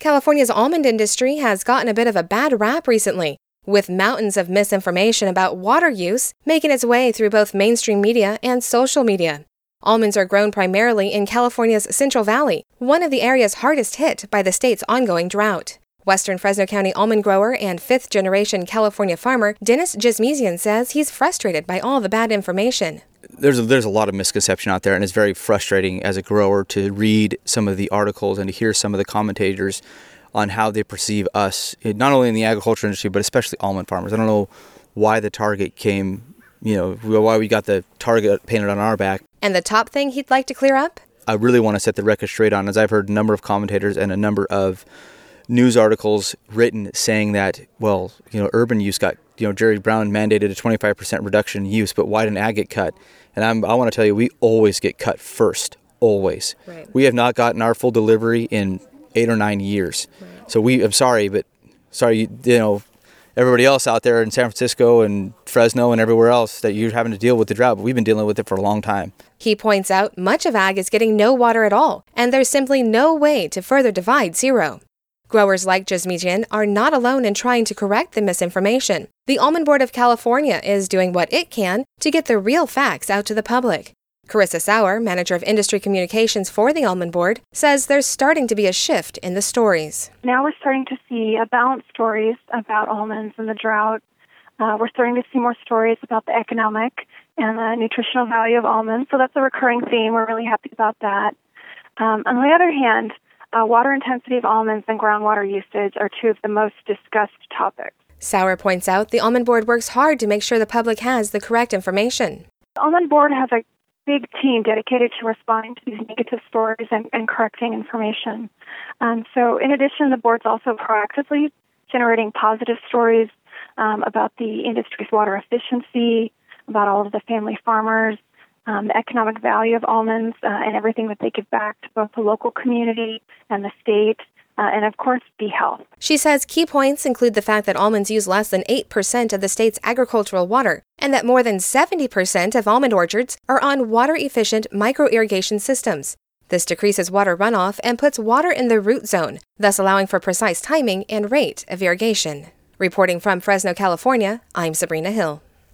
California's almond industry has gotten a bit of a bad rap recently, with mountains of misinformation about water use making its way through both mainstream media and social media. Almonds are grown primarily in California's Central Valley, one of the areas hardest hit by the state's ongoing drought. Western Fresno County almond grower and fifth-generation California farmer Dennis Jesmesian says he's frustrated by all the bad information. There's a lot of misconception out there, and it's very frustrating as a grower to read some of the articles and to hear some of the commentators on how they perceive us, not only in the agriculture industry, but especially almond farmers. I don't know why the target came, why we got the target painted on our back. And the top thing he'd like to clear up? I really want to set the record straight on, as I've heard a number of commentators and a number of news articles written saying that, urban use got, Jerry Brown mandated a 25% reduction in use, but why didn't ag get cut? And I want to tell you, we always get cut first, always. Right. We have not gotten our full delivery in 8 or 9 years. Right. So I'm sorry, everybody else out there in San Francisco and Fresno and everywhere else that you're having to deal with the drought, but we've been dealing with it for a long time. He points out much of ag is getting no water at all, and there's simply no way to further divide zero. Growers like Jesmesian are not alone in trying to correct the misinformation. The Almond Board of California is doing what it can to get the real facts out to the public. Carissa Sauer, manager of industry communications for the Almond Board, says there's starting to be a shift in the stories. Now we're starting to see balanced stories about almonds and the drought. We're starting to see more stories about the economic and the nutritional value of almonds, so that's a recurring theme. We're really happy about that. On the other hand, water intensity of almonds and groundwater usage are two of the most discussed topics. Sauer points out the Almond Board works hard to make sure the public has the correct information. The Almond Board has a big team dedicated to responding to these negative stories and correcting information. So in addition, the board's also proactively generating positive stories about the industry's water efficiency, about all of the family farmers, the economic value of almonds, and everything that they give back to both the local community and the state, and of course, bee health. She says key points include the fact that almonds use less than 8% of the state's agricultural water, and that more than 70% of almond orchards are on water-efficient micro-irrigation systems. This decreases water runoff and puts water in the root zone, thus allowing for precise timing and rate of irrigation. Reporting from Fresno, California, I'm Sabrina Hill.